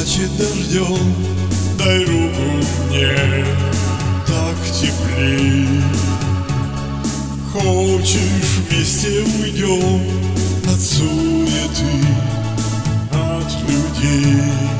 плачет дождем, дай руку мне, так теплей. Хочешь, вместе уйдем от суеты, от людей.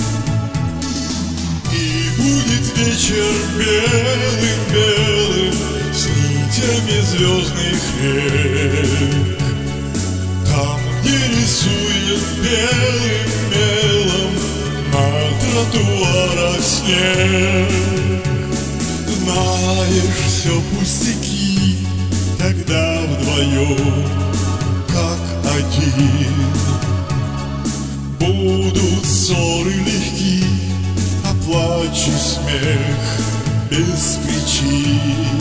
И будет вечер белым-белым с нитями звездных рек. Там, где рисует белым мелом на тротуарах снег. Знаешь, все пустяки, когда вдвоем, как один. Будут ссоры легки, а плач и смех без причин.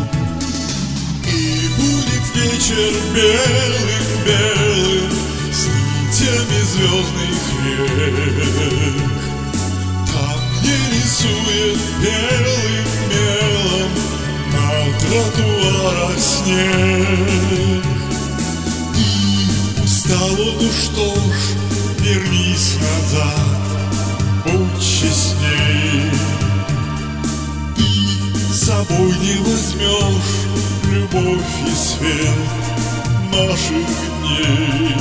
И будет вечер белым-белым с нитями звездных рек. Там, где рисует белым мелом на тротуарах снег. И устала, ну что ж, вернись назад, будь честней. Ты с собой не возьмешь любовь и свет наших дней.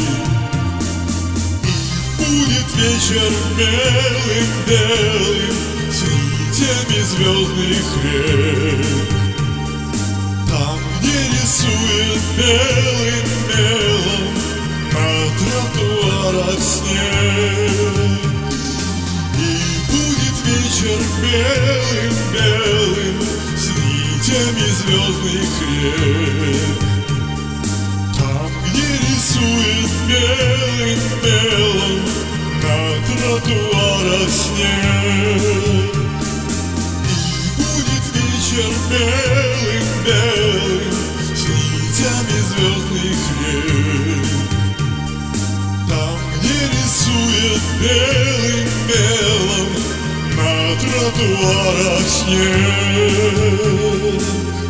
И будет вечер белым-белым с нитями звездных рек. Там, где рисует белым мелом на тротуарах снег. И будет вечер белым-белым с нитями звездных рек. Там, где рисует белым мелом на тротуарах снег. И будет вечер белым-белым с нитями звездных рек. Там, где рисует белым мелом на тротуарах снег.